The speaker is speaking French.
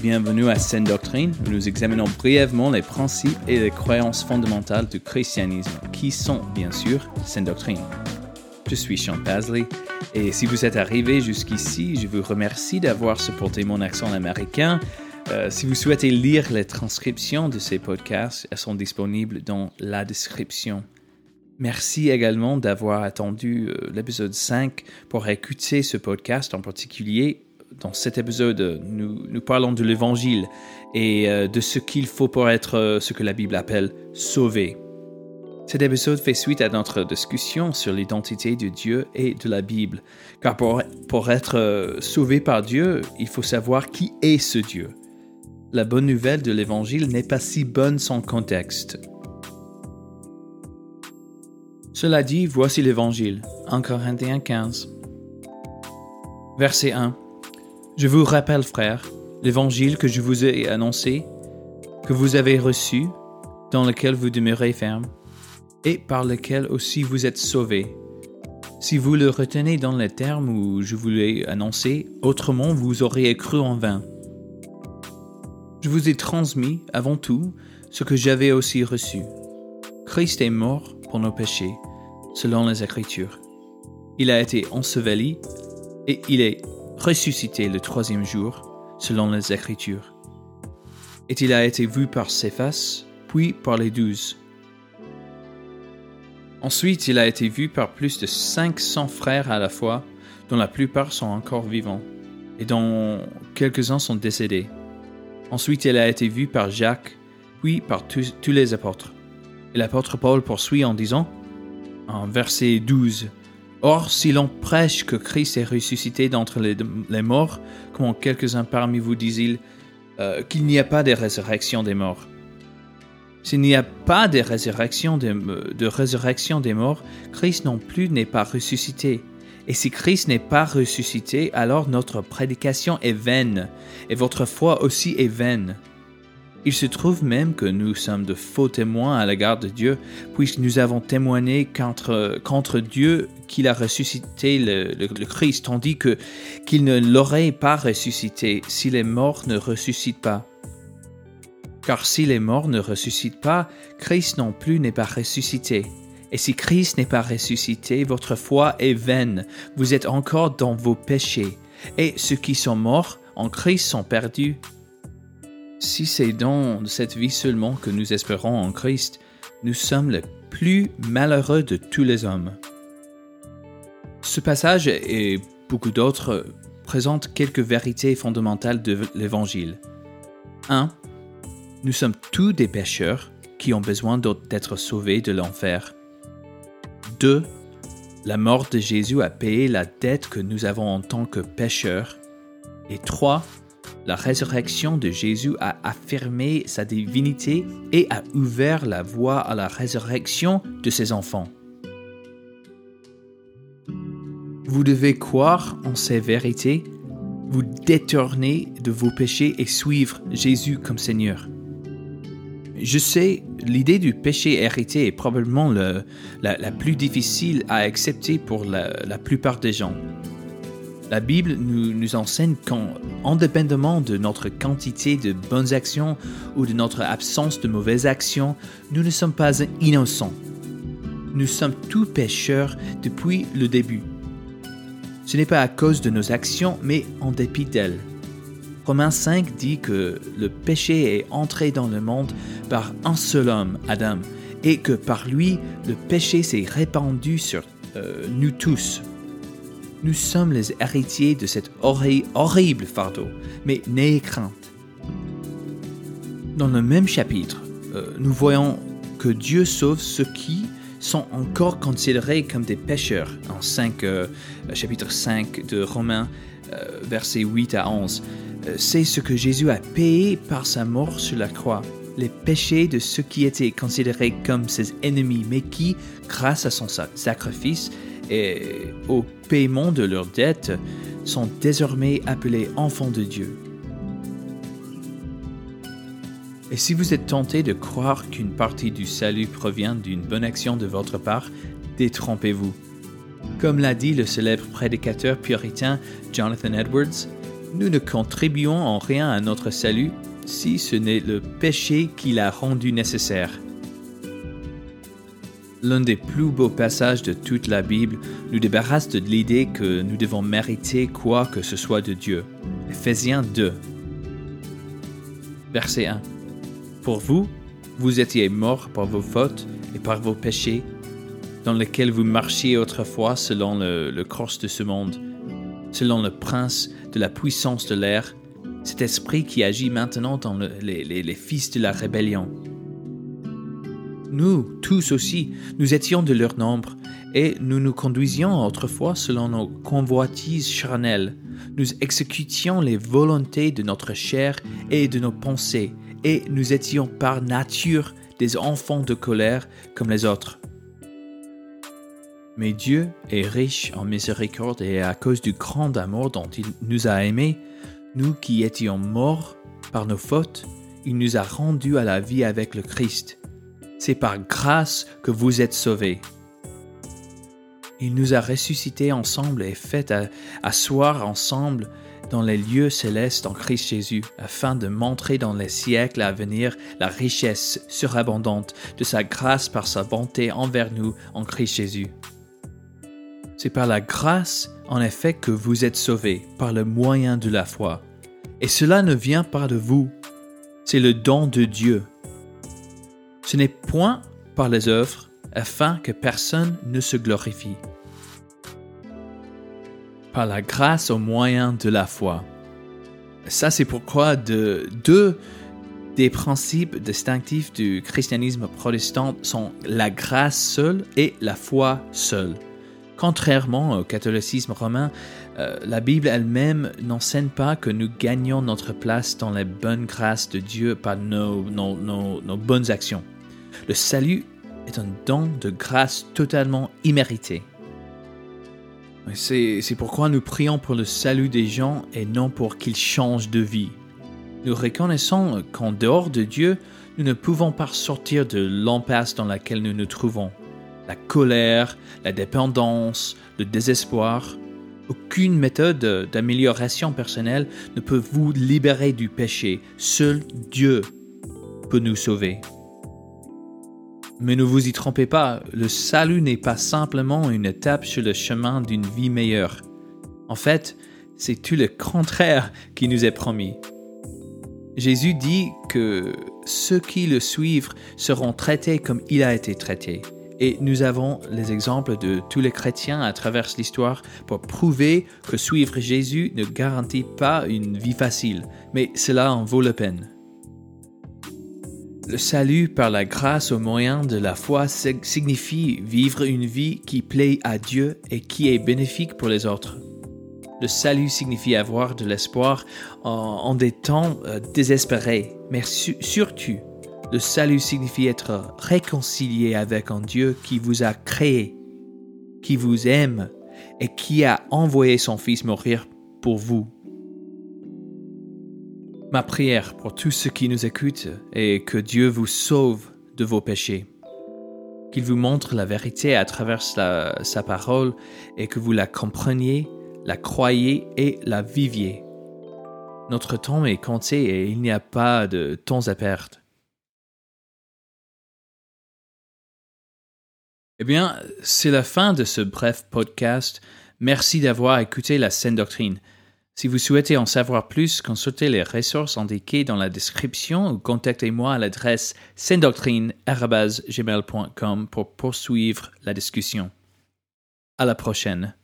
bienvenue à Saine Doctrine, où nous examinons brièvement les principes et les croyances fondamentales du christianisme, qui sont, bien sûr, Saine Doctrine. Je suis Sean Pasley, et si vous êtes arrivé jusqu'ici, je vous remercie d'avoir supporté mon accent américain. Si vous souhaitez lire les transcriptions de ces podcasts, elles sont disponibles dans la description. Merci également d'avoir attendu l'épisode 5 pour écouter ce podcast en particulier. Dans cet épisode, nous parlons de l'Évangile et de ce qu'il faut pour être ce que la Bible appelle « sauvé ». Cet épisode fait suite à notre discussion sur l'identité de Dieu et de la Bible. Car pour être sauvé par Dieu, il faut savoir qui est ce Dieu. La bonne nouvelle de l'Évangile n'est pas si bonne sans contexte. Cela dit, voici l'Évangile, 1 Corinthiens 15. Verset 1. Je vous rappelle, frères, l'Évangile que je vous ai annoncé, que vous avez reçu, dans lequel vous demeurez ferme, et par lequel aussi vous êtes sauvés. Si vous le retenez dans les termes où je vous l'ai annoncé, autrement vous auriez cru en vain. Je vous ai transmis, avant tout, ce que j'avais aussi reçu. Christ est mort pour nos péchés, selon les Écritures. Il a été enseveli, et il est ressuscité le troisième jour, selon les Écritures. Et il a été vu par Céphas, puis par les 12. Ensuite, il a été vu par plus de 500 frères à la fois, dont la plupart sont encore vivants, et dont quelques-uns sont décédés. Ensuite, il a été vu par Jacques, puis par tous les apôtres. Et l'apôtre Paul poursuit en disant, en verset 12, « Or, si l'on prêche que Christ est ressuscité d'entre les morts, comme quelques-uns parmi vous disent-ils, qu'il n'y a pas de résurrection des morts. S'il n'y a pas de résurrection des morts, Christ non plus n'est pas ressuscité. Et si Christ n'est pas ressuscité, alors notre prédication est vaine, et votre foi aussi est vaine. Il se trouve même que nous sommes de faux témoins à l'égard de Dieu, puisque nous avons témoigné contre Dieu qu'il a ressuscité le Christ, tandis qu'il ne l'aurait pas ressuscité si les morts ne ressuscitent pas. Car si les morts ne ressuscitent pas, Christ non plus n'est pas ressuscité. Et si Christ n'est pas ressuscité, votre foi est vaine, vous êtes encore dans vos péchés, et ceux qui sont morts en Christ sont perdus. Si c'est dans cette vie seulement que nous espérons en Christ, nous sommes les plus malheureux de tous les hommes. Ce passage et beaucoup d'autres présentent quelques vérités fondamentales de l'Évangile. 1. Nous sommes tous des pécheurs qui ont besoin d'être sauvés de l'enfer. 2. La mort de Jésus a payé la dette que nous avons en tant que pécheurs. Et 3. La résurrection de Jésus a affirmé sa divinité et a ouvert la voie à la résurrection de ses enfants. Vous devez croire en ces vérités, vous détourner de vos péchés et suivre Jésus comme Seigneur. Je sais, l'idée du péché hérité est probablement la plus difficile à accepter pour la plupart des gens. La Bible nous enseigne qu'indépendamment de notre quantité de bonnes actions ou de notre absence de mauvaises actions, nous ne sommes pas innocents. Nous sommes tous pécheurs depuis le début. Ce n'est pas à cause de nos actions, mais en dépit d'elles. Romains 5 dit que le péché est entré dans le monde par un seul homme, Adam, et que par lui, le péché s'est répandu sur nous tous. Nous sommes les héritiers de cet horrible fardeau, mais n'ayez crainte. Dans le même chapitre, nous voyons que Dieu sauve ceux qui sont encore considérés comme des pécheurs, en chapitre 5 de Romains, versets 8 à 11. C'est ce que Jésus a payé par sa mort sur la croix, les péchés de ceux qui étaient considérés comme ses ennemis, mais qui, grâce à son sacrifice et au paiement de leurs dettes, sont désormais appelés enfants de Dieu. Et si vous êtes tenté de croire qu'une partie du salut provient d'une bonne action de votre part, détrompez-vous. Comme l'a dit le célèbre prédicateur puritain Jonathan Edwards, nous ne contribuons en rien à notre salut si ce n'est le péché qui l'a rendu nécessaire. L'un des plus beaux passages de toute la Bible nous débarrasse de l'idée que nous devons mériter quoi que ce soit de Dieu. Éphésiens 2. Verset 1. Pour vous, vous étiez morts par vos fautes et par vos péchés, dans lesquels vous marchiez autrefois selon le cours de ce monde, selon le prince de la puissance de l'air, cet esprit qui agit maintenant dans les fils de la rébellion. Nous, tous aussi, nous étions de leur nombre, et nous nous conduisions autrefois selon nos convoitises charnelles. Nous exécutions les volontés de notre chair et de nos pensées, et nous étions par nature des enfants de colère comme les autres. Mais Dieu est riche en miséricorde et à cause du grand amour dont il nous a aimés, nous qui étions morts par nos fautes, il nous a rendus à la vie avec le Christ. C'est par grâce que vous êtes sauvés. Il nous a ressuscités ensemble et fait asseoir ensemble dans les lieux célestes en Christ Jésus, afin de montrer dans les siècles à venir la richesse surabondante de sa grâce par sa bonté envers nous en Christ Jésus. C'est par la grâce, en effet, que vous êtes sauvés, par le moyen de la foi. Et cela ne vient pas de vous, c'est le don de Dieu. Ce n'est point par les œuvres, afin que personne ne se glorifie. Par la grâce au moyen de la foi. Ça, c'est pourquoi deux des principes distinctifs du christianisme protestant sont la grâce seule et la foi seule. Contrairement au catholicisme romain, la Bible elle-même n'enseigne pas que nous gagnons notre place dans les bonnes grâces de Dieu par nos bonnes actions. Le salut est un don de grâce totalement immérité. C'est pourquoi nous prions pour le salut des gens et non pour qu'ils changent de vie. Nous reconnaissons qu'en dehors de Dieu, nous ne pouvons pas sortir de l'impasse dans laquelle nous nous trouvons. La colère, la dépendance, le désespoir. Aucune méthode d'amélioration personnelle ne peut vous libérer du péché. Seul Dieu peut nous sauver. Mais ne vous y trompez pas, le salut n'est pas simplement une étape sur le chemin d'une vie meilleure. En fait, c'est tout le contraire qui nous est promis. Jésus dit que ceux qui le suivent seront traités comme il a été traité. Et nous avons les exemples de tous les chrétiens à travers l'histoire pour prouver que suivre Jésus ne garantit pas une vie facile, mais cela en vaut la peine. Le salut par la grâce au moyen de la foi signifie vivre une vie qui plaît à Dieu et qui est bénéfique pour les autres. Le salut signifie avoir de l'espoir en des temps désespérés, mais surtout, le salut signifie être réconcilié avec un Dieu qui vous a créé, qui vous aime et qui a envoyé son Fils mourir pour vous. Ma prière pour tous ceux qui nous écoutent est que Dieu vous sauve de vos péchés, qu'il vous montre la vérité à travers sa parole et que vous la compreniez, la croyez et la viviez. Notre temps est compté et il n'y a pas de temps à perdre. Eh bien, c'est la fin de ce bref podcast. Merci d'avoir écouté la Saine Doctrine. Si vous souhaitez en savoir plus, consultez les ressources indiquées dans la description ou contactez-moi à l'adresse sainedoctrine@gmail.com pour poursuivre la discussion. À la prochaine.